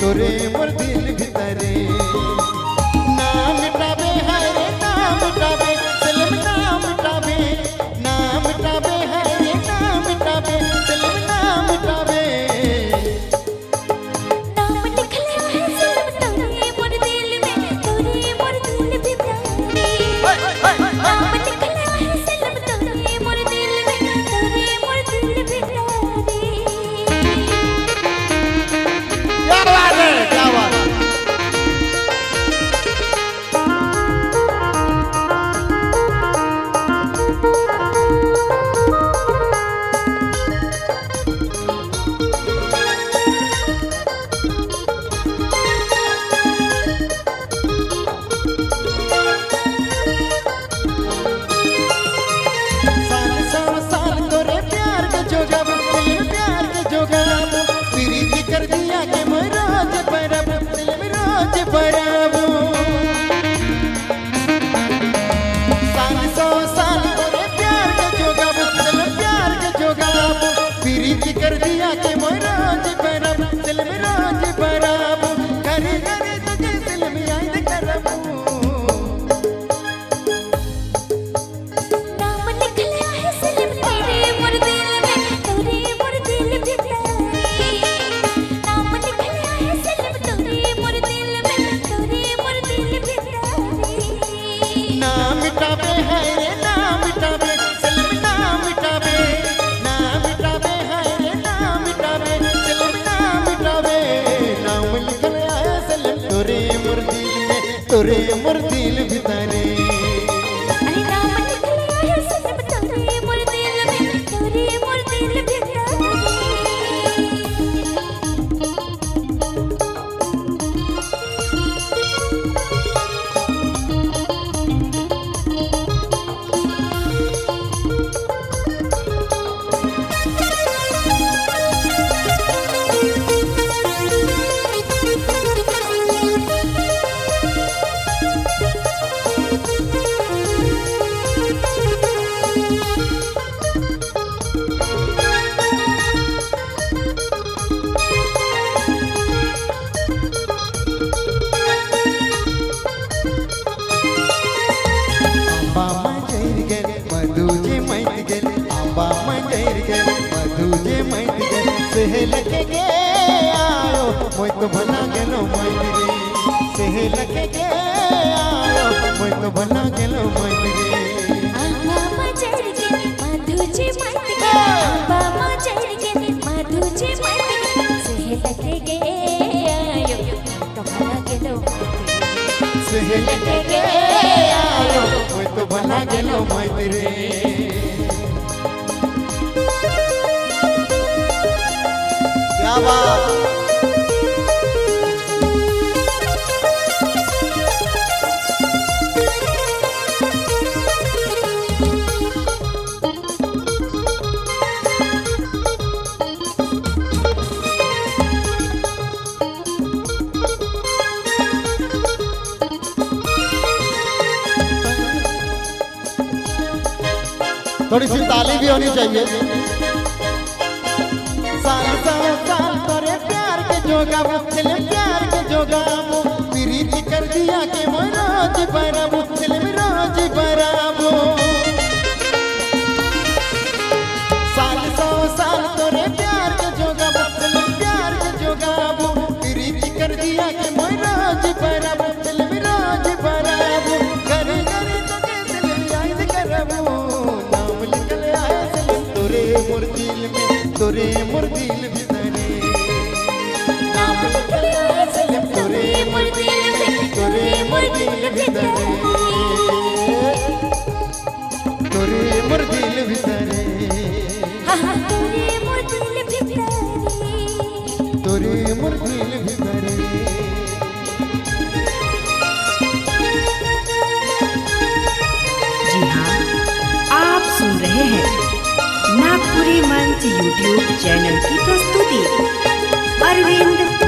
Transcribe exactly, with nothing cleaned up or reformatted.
तोरे मोर दिल भितरे ना मिटावे है रे ना मिटावे सलम ना मिटावे ना मिटावे है रे ना मिटावे सलम ना मिटावे नाम लिखला है सलम तोरे मोर दिल में तोरे मोर दिल भितरे नाम लिखला है सलम तोरे मोर दिल में तोरे मोर दिल भितरे। क्या बात है क्या बात है। कर दिया के मोराज बरब दिल में रोज बरब करे करे तुझे दिल में याद करब नाम लिखला है सलम तेरे मोर दिल में तोरे मोर दिल भितरे नाम लिखला है सलम तोरे मोर दिल में तोरे मोर दिल भितरे ना मिटावे है रे ना मिटावे सलम ना मिटावे ना मिटावे है रे ना मिटावे सलम ना मिटावे नाम लिखला है सलम तोरे मोर दिल में तोरे मोर दिल भितरे अरे नाम लिखला है सलम तोरे मोर दिल में तोरे मोर दिल भितरे। सेहल के गे आयो मोय तो भला गेलो मैत्री सेहल के गे आयो मोय तो भला गेलो मैत्री आंबा मचर के माधुचे मत के आंबा मचर के माधुचे मत के सेहल के गे आयो तो भला गेलो सेहल के गे आयो मोय तो भला गेलो मैत्री। क्या बात थोड़ी सी ताली भी होनी चाहिए। साल साल साल तोरे प्यार के जोगाबो दिल में प्यार के जोगाबो प्रीति कर दिया के मोय रोज बराबो दिल में रोज बराबो साल सौ साल तोरे प्यार के जोगाबो दिल में प्यार के जोगाबो प्रीति कर दिया के मोय रोज बराबो दिल में रोज बराबो करे करे तो के दिल में याद करबो नाम लिखल आया सलम तोरे मोर दिल में तोरे मोर दिल भितरे नाम लिखला है सलम तोरे मोर दिल में तोरे मोर दिल भितरे तोरे मोर दिल भितरे हाँ हाँ तोरे मोर दिल भितरे तोरे मोर दिल भितरे। जी हाँ, आप सुन रहे हैं नागपुरी मंच यूट्यूब चैनल की प्रस्तुति अरविंद